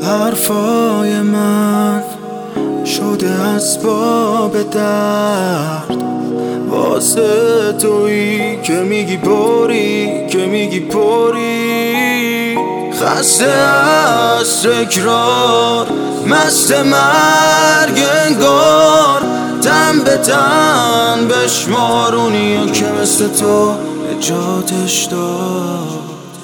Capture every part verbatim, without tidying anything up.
حرفای من شده اسباب درد واسه تویی که میگی پری که میگی پری خسته از تکرار مست مرگ انگار تن به تن بشمارونی که مثل تو نجاتش داد.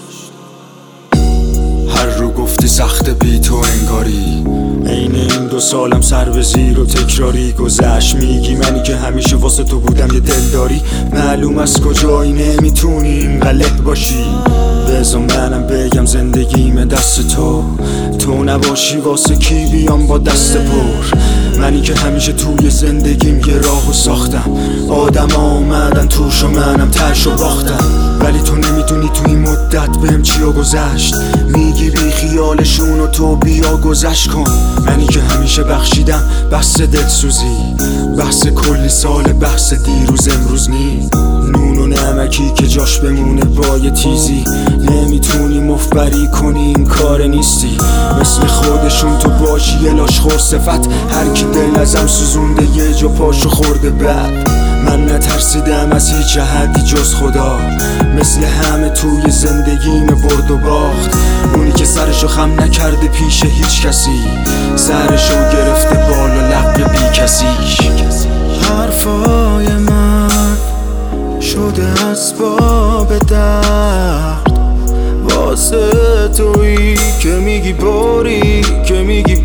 هر رو گفتی سخت بی تو انگاری عین این دو سالم سر به زیر و تکراری گذشت. میگی منی که همیشه واسه تو بودم یه دلداری معلوم از کجایی نمیتونی اینقدر باشی. بذار منم بگم زندگیم دست تو تو نباشی واسه کی بیام با دست پر. منی که همیشه توی زندگیم یه راهو ساختم آدم آمدن توش و منم تش و باختم ولی تو نمیدونی تو این مدت بهم چیا گذشت. میگی بی خیالشون و تو بیا گذشت کن. منی که همیشه بخشیدم بحث دلسوزی بحث کلی سال بحث دیروز امروز نی نون و نمکی که جاش بمونه با یه تیزی نمیتونی مفبری کنی این کار نیستی. مثل خودشون تو باشی یه لاشخور صفت هر کی دل ازم سوزونده یه جا پاشو خورده بعد. من نترسیدم از هیچ حدی جز خدا مثل همه توی زندگیم برد و باخت. اونی که سرشو خم نکرده پیش هیچ کسی سرشو گرفته بالا لق بی کسی. حرفای من شده اسباب درد واسه تویی که میگی پری که میگی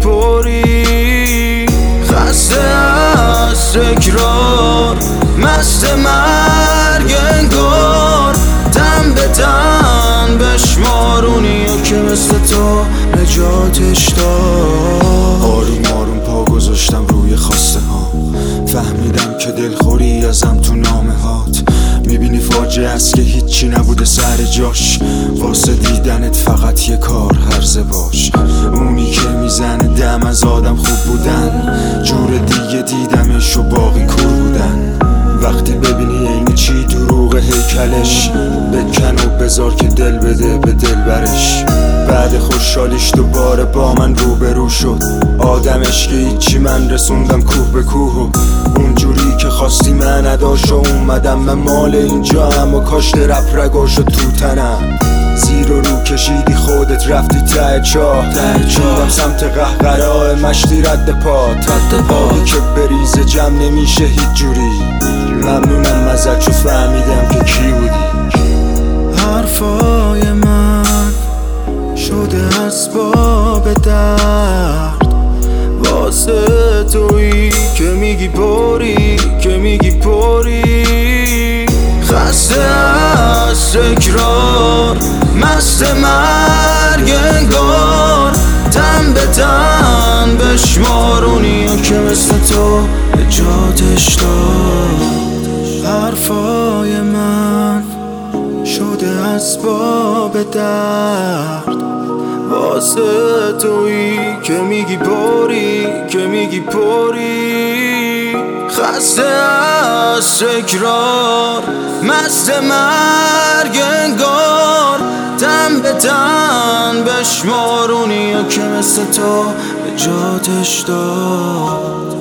پری خسته از تکرار مست مرگ انگار تن به تن بشمارونی و که مثل تو نجاتش داد. آروم آروم پا گذاشتم روی خواسته ها فهمیدم که دلخوری ازم تو نامه هات. میبینی فاجعه است که هیچی نبوده سر جاش واسه دیدنت فقط یه کار هرزه باش. اونی که میزنه دم از آدم خوب بودن جور دیگه دیدمش و باقی کور بودن. وقتی ببینی این چی دروغ هیکلش بکن و بذار که دل بده به دل برش. بعد خوشحالیش دوباره با من روبرو شد آدمش که هیچی من رسوندم کوه به کوه و اونجوری که خواستی من نداشت و اومدم من مال اینجا هم و کاشت رپ رگاشو تو تنم. زیر و رو کشیدی خودت رفتی ته چاه میدم سمت قهقرای مشتی رد پات آبی که بریزه جمع نمیشه هیچ جوری. ممنونم ازت چون فهمیدم که کی بودی. حرفای من شده اسباب درد واسه تویی که میگی پری که میگی پری خسته از تکرار مست مرگ انگار تن به تن بشمارونی و که مثل تو نجاتش داد. حرفای من شده اسباب درد واسه تویی که میگی پری که میگی پری خسته از تکرار مست مرگ انگار تن به تن بشمارونی و که مثل تو نجاتش داد.